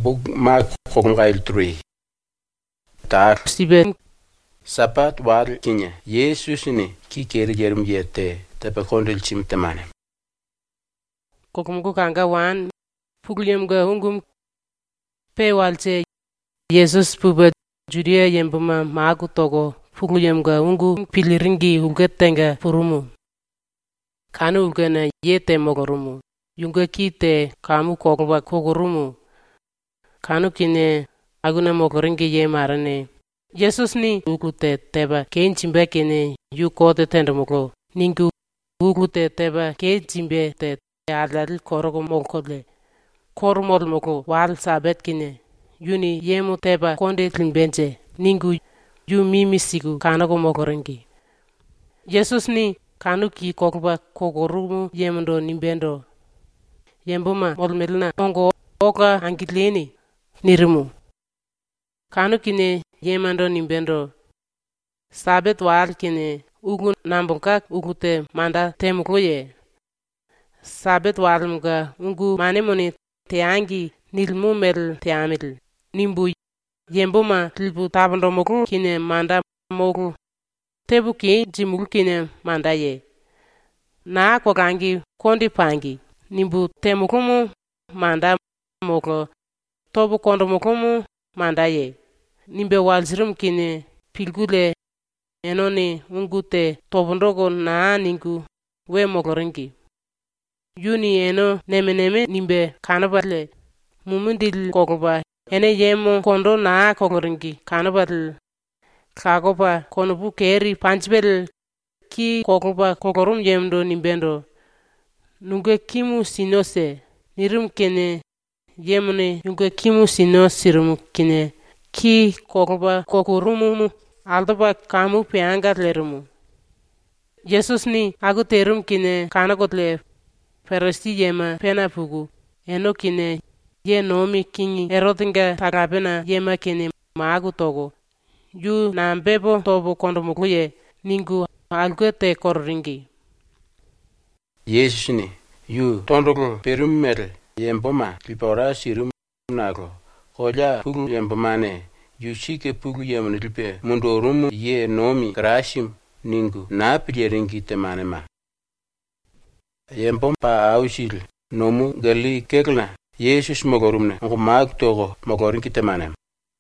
Buk Mark Kokumgail 3. Tar Sibe Sapat war kinye. Yesus ni ki keri jerum yete tepe kondil chim temane. kokumgu kanga wan pugliyam ga ungum pe walche Jesus puba Judea yembuma maagu togo pugliyam ga ungu piliringi ulgetenga purumu. Kanu ulgena yete mogorumu. Yunga kite kamu kokumba kogorumu. Kanu kine aguna mogoringi ye marane. Jesus ni ukute teba kein chimbe kine yu kote tenda moko. Ningu ukute teba kein chimbe te adal korogo mokole. Koromol moko wal sabet kine. Yuni yemu teba konde klimbenje. Ningu yu mimisigu kanago mogoringi. Jesus ni kanu ki kokumba kogorumu yemundo nimbendo. Yembuma molmelna ongo oka angileni nirimu. Kanu kine yemando nimbendo. Sabet wal kine ugu nambunka ugute manda temukloye. Sabet wal mga ungu manemoni teangi nilmu mel teamil. Nimbu yembuma tilbu tabando moklu kine manda moklu. Tebu ki jimul kine manda ye. Na kogangi kondi pangi. Nimbu temuklumu manda moklu. Tobu kondo moklumu manda ye. Nimbe walzirum kine pilgule enoni ungute tobundogo na ningu we mokoringi. Yuni eno neme nimbe kanabatle mumundil kokoba ene yemo kondo na kokoringi kanabatle kagoba konubu keri panchbel ki kokoba kokorum yemdo nimbendo nunge kimu sinose nirum kene yemone nunge kimu sinosirum kine ki kokoba kokorumu aldoba kamu peangat lerumu. Jesus ni agu terum kine kanagotle feresti yema pena pugu eno kine ye nomi kingi erotinga tagapena yema kine maagu togo yu nambebo tobo kondomukluye ningu alguete kororingi. Yesus ni yu tondoglo perum mere yemboma lipora sirum naglo. Koja pugu yembomane yu shike pugu yemunilpe mundorumu ye nomi grashim ningu na prieringi temanema. Yembom pa aushil nomu gali kekla Jesus mogorumne ngo mag togo mogoringi temanem.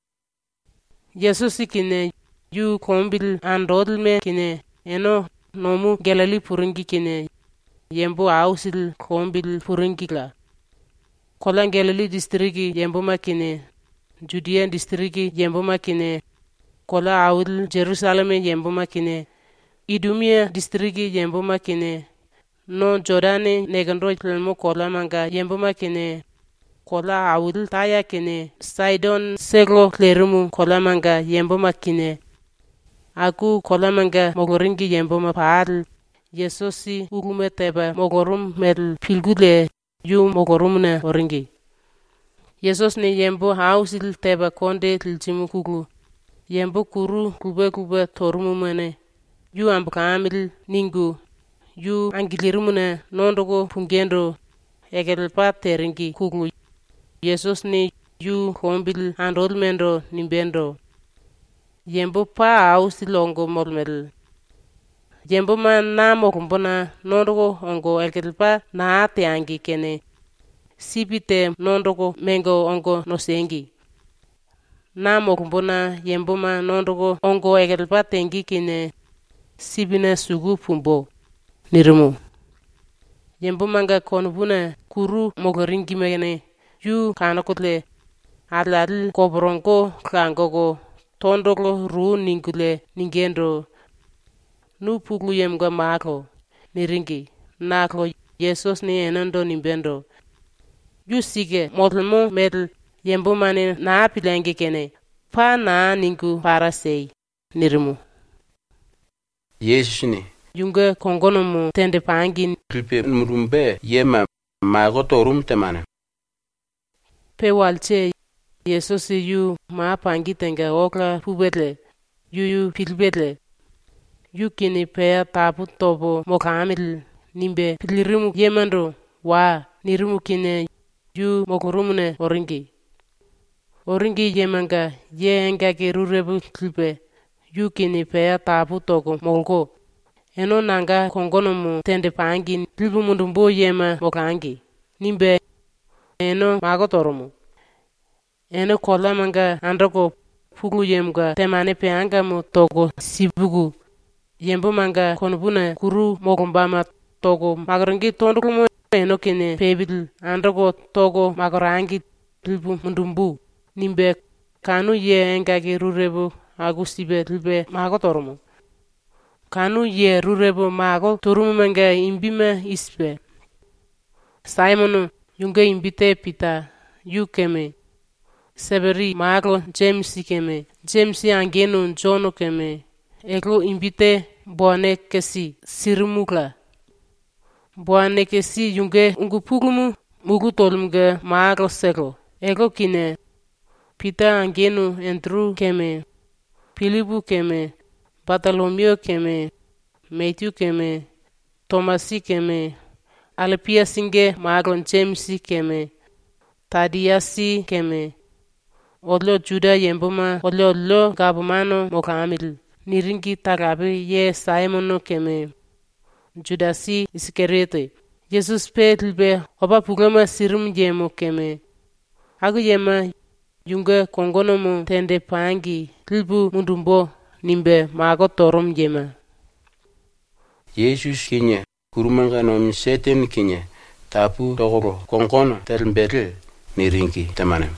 Jesus kine yu kombil andodlme kine eno nomu gelali puringi kine yembo ausil kombil puringi la. Kola gelali distriki yembo makine Judea distriki yembo makine kola awil Jerusalem yembo makine Idumia distriki yembo makine no Jordane negandro plmo kola manga yembo makine kola awil taya kine Sidon seglo klerumu kola manga yembo makine aku kola manga mogoringi yembo mapaal Yesusi ugume teba mogorum mel pilgule yu mogorumna oringi. Jesus ni yembo hausil teba konde tilchimu kugu. Yembo kuru kuba torumu mene. Yu ambukamil ningu. Yu angilirumuna nondogo pungendo egelpa teringi kugu. Jesus ni yu kombil andolmendo nimbendo. Yembo pa hausil ongo molmel. Yembo man na mokumbona nondogo ongo egelpa na teangi kene. Sibite nondogo mengo ongo nosengi. Na mokumbona yemboma nondogo ongo egelpa tengi kine sibina sugu pumbo nirumu. Yemboma nga konubuna kuru mogoringi megene yu kanakotle adladil koborongo kangogo tondoglo ru ningule ningendo nu puglu yemga mako niringi naklo Jesus ni enando nimbendo. Yu sige motlmo medl yembo mane na pilange kene pa na ningu parasei nirimu. Yesus ni Yunga kongonomu tende pangi klipe murumbe yema magotorum temane. pe walche Jesus yu ma pangi tenga okla pubetle yu pilbetle yu kini pe tapu tobo mokamil nimbe pilirimu yemando wa nirimu kine yu mogorumune oringi. oringi yemanga ye enga ke rurebu klipe yukini peya tabu togo molgo eno nanga kongono mu tende pangi klipu mundumbo yema mokangi nimbe eno mago toromo eno kola manga andako fugu yemga temane peanga mu togo sibugu yembo manga konbuna kuru mogombama togo magrangi tondrumo eno kine pebil andako togo magarangi klipu mundumbu nimbe kanu ye enga ke rurebu agustibe klipe mago toromo kanu ye rurebo mago torumu manga imbima ispe Simon yunga imbite pita yukeme Seberi mago James keme James angeno John keme ego imbite boane kesi sirmukla boane kesi yunga ungupugumu mugu tolumga mago sego ego kine pita angeno Andrew keme Philipu keme Bartolomeo keme Matthew keme Tomasi keme Alpia singe magon James keme Tadiasi keme Odlo Juda yemboma odlo gabumano mokamil niringi tagabi ye Simon keme Judasi Iskariote Jesus petlbe oba pugama sirum yemo keme agu yema yunga kongonomo tende pangi klibu mundumbo nimbe mago torom yema Jesus kinye kurumanga nomi seten kinye tapu togoro kongono telmbere niringi tamanem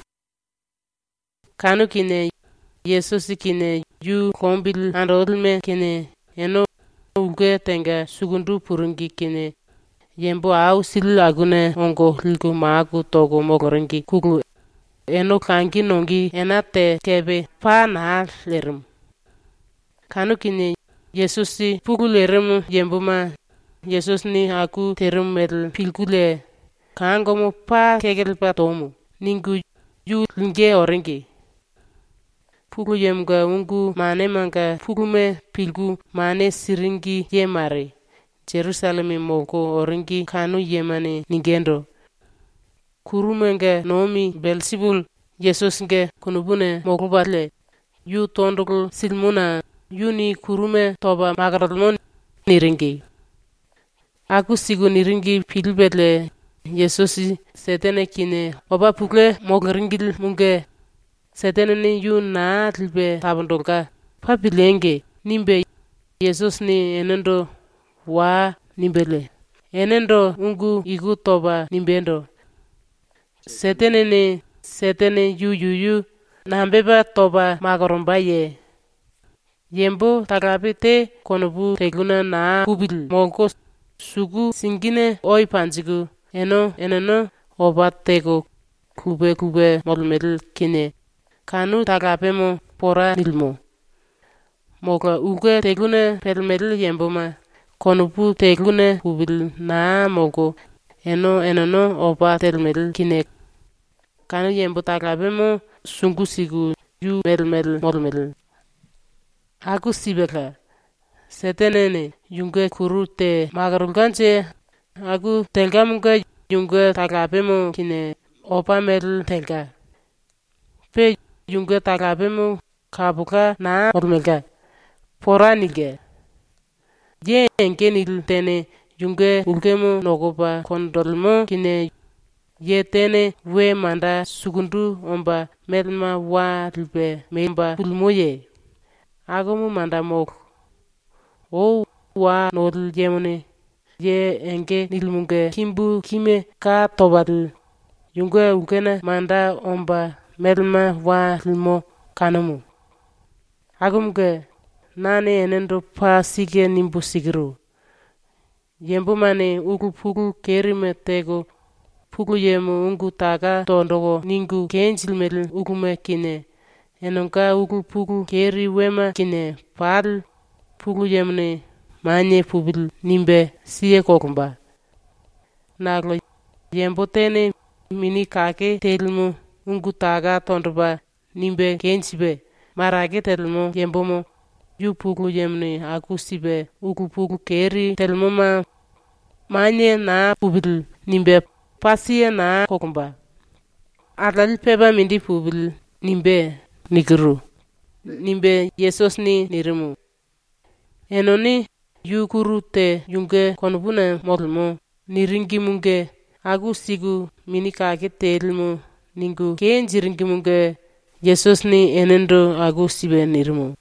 kanu kine Jesus kine yu kombil andolme kine eno uge tenga sugundu purungi kine yembo au sil agune ongo hilgo mago togo mogorengi kugu eno kangi nongi enate kebe pa na lerum kanu kine Jesus si puguleremu yembuma Jesus ni aku terum mel pilgule kangomo pa kegelpa tomu ningu yu linge orengi pugu yemga ungu mane manga pugume pilgu mane siringi yemare Jerusalem moko orengi kanu yemane ningendo kurumenga nomi Belzebul Jesus nge kunubune mogubatle yu tondogul silmuna yuni kurume toba magaralmon niringi aku sigu niringi pilbetle Yesusi setene kine oba pugle mogaringil munge setene ni yu na tilbe tabandolka pabilenge nimbe Jesus ni enendo wa nimbele enendo ungu igu toba nimbendo setene yu nambeba toba magarombaye yembo tagabite konobu teguna na kubil monko sugu singine oi panjigu eneno obatego kube molmel kine kanu tagabemo pora nilmo moga uge teguna pelmel yembo ma konobu teguna kubil na mogo eneno obatelmel kine kanu yembo tagabemo sungu sigu yu melmel molmel aku sibeka setenene yunga kurute magarulganje aku telgamunga yunga tagabemo kine opamel telga pe yunga tagabemo kabuka na olmelga poranige ye engenil tene yunga ulgemo nogoba kondolmo kine ye tene we manda sugundu omba melma wa lbe memba pulmoye agomu manda mok o wa nodl jemone ye enge nilmunge kimbu kime ka tobal yunga ugena manda omba melma wa lmo kanamu agumge nane enendo pa sige nimbu sigru yembu mane ugu pugu kerime tego pugu yemu ungu taga tondogo ningu kenjilmel ugume kine enonka ugu pugu keri wema kine pal pugu yemne manye pubil nimbe siye kokumba naglo yembo tene mini kake telmo ungu taga tondoba nimbe kenjibe marage telmo yembomo yu pugu yemne akusibe ugu pugu keri telmo ma manye na pubil nimbe pasiye na kokumba adal peba mindi pubil nimbe nikiru. Nimbe Yesus ni nirimu. Enoni yukuru te yunge konubuna modlmo niringi munge agu sigu minika ketelmo ningu kenjiringi munge Yesus ni enendo agu sibe nirimu.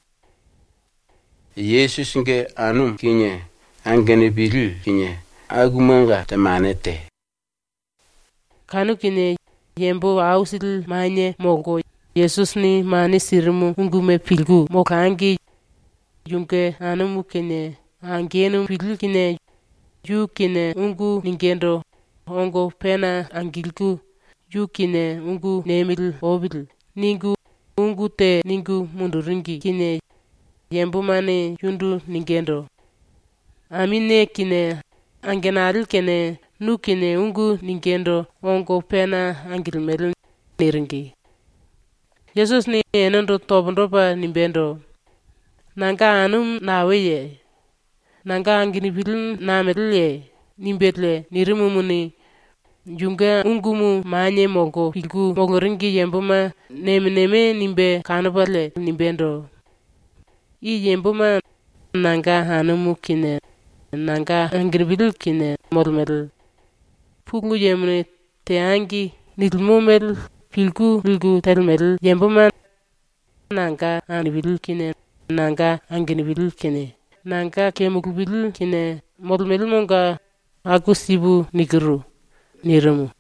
Yesus nge anum kinye angene bilil kinye agumanga tamanete. Kanu kine yembo ausil manye mogo Yesus ni mani sirimu ungume pilgu mokangi yunge anumu kine angenu pilgu kine yu kine ungu ningendo ongo pena angilgu yu kine ungu nemil obil ningu ungu te ningu munduringi kine yembo mane yundu ningendo. Amine kine angenaril kine nu kine ungu ningendo ongo pena angilmel niringi. Yesus ni enendo tobondoba nimbendo. Nanga anum naweye. Nanga anginibilun namelye nimbedle nirimumuni. Junga ungumu manye mogo pilgu mogoringi yembuma neme nimbe kanubale nimbendo. I yembuma nanga anumu kine. Nanga anginibilun kine molmel. Pugu yemune te angi nilmumel pilgu telmel yembuma nanga anginibilun kine. Nanga anginibilun kine. Nanga kemugubilun kine molmel monga agusibu nikiru nirimu.